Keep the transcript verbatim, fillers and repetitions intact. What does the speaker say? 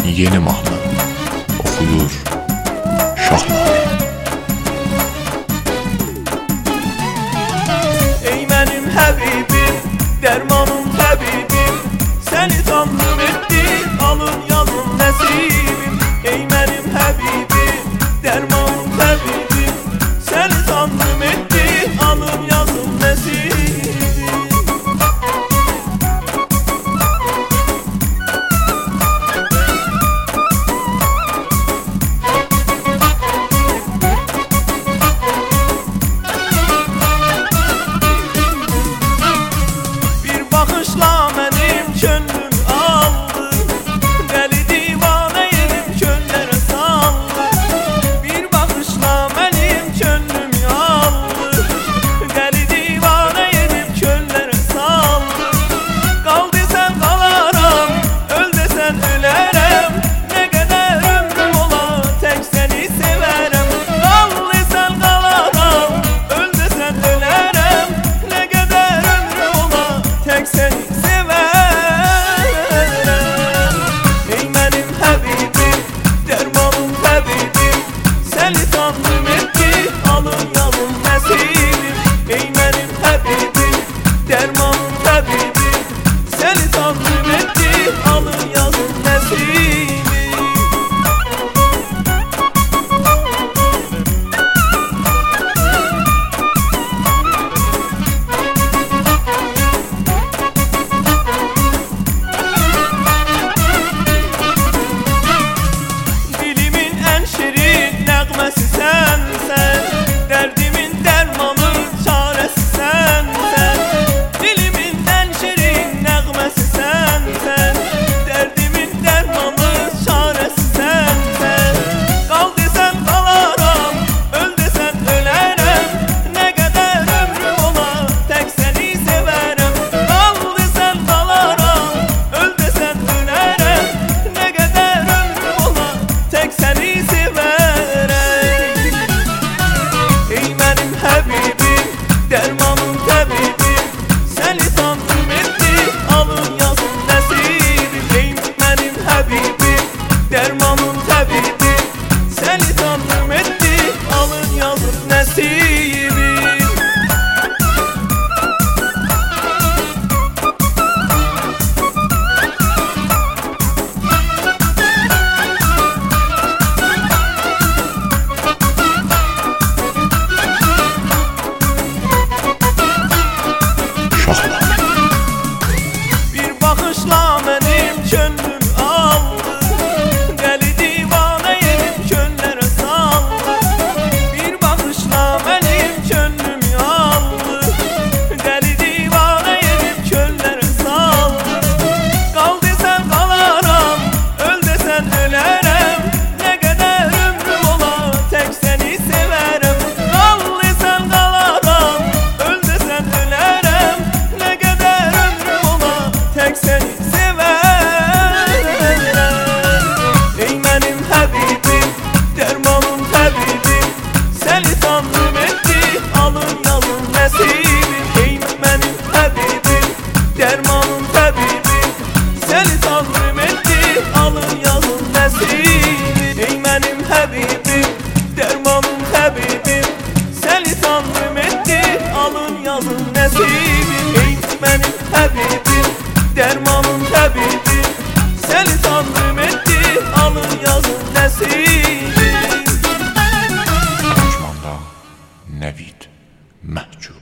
yeni mahnı oxuyur şahlar. Ey mənim həbibim, dərmanım təbibim, səni tanrım etdi, alın yazın nəsibim. Ey mənim həbibim, dərmanım təbibim, səni tanrım etdi, alın yazın nəsibim. Baxışla mənim könlüm aldı, dəli divanə edib könlərə saldı. Bir baxışla mənim könlüm aldı, dəli divanə edib könlərə saldı. Qal desən qalaram, öl desən ölərəm, nə qədər ömrüm ola tək səni sevərəm. Qal desən qalaram, öl desən ölərəm, nə qədər ömrüm ola tək səni sevərəm. Ey mənim həbibim, dərmanım təbibim, səni tanrım etdi, alın yazın nəsibim. Ey mənim həbibim, dərmanım təbibim, səni tanrım etdi, alın yazın nəsibim. Nəğməsi sənsən, dərdimin dərmanı, çarəsi sənsən. Dilimin ən şirin nəğməsi sənsən, dərdimin dərmanı, çarəsi sənsən. Qal desən qalaram, öl desən ölərəm, nə qədər ömrüm ola tək səni sevərəm. Qal desən qalaram, öl desən ölərəm, nə qədər ömrüm ola tək səni sevərəm. Ey mənim həbibim, dərmanım təbibim, səni tanrım etdi, alın yazın nəsibim. Ey mənim həbibim, dərmanım təbibim, səni tanrım etdi, alın yazın nəsibim. Baxışla mənim könlüm aldı, dəli divanə edib könlərə saldı. Bir baxışla mənim könlüm aldı, dəli divanə edib könlərə saldı. Qal desən qalaram, öl desən ölərəm, nə qədər ömrüm ola tək səni sevərəm. Qal desən qalaram, öl desən ölərəm, nə qədər ömrüm ola tək səni sevərəm. Ey mənim həbibim, dərmanım təbibim, səni tanrım etdi, alın yazın nəsibim. Ey mənim həbibim, dərmanım təbibim, səni tanrım etdi, alın yazın nəsibim. Ey mənim həbibim, dərmanım təbibim, səni tanrım etdi, alın yazın nəsibim. Ey mənim həbibim, dərmanım təbibim, səni tanrım etdi, alın yazın nəsibim. Açmanda Nəvid Məhcub.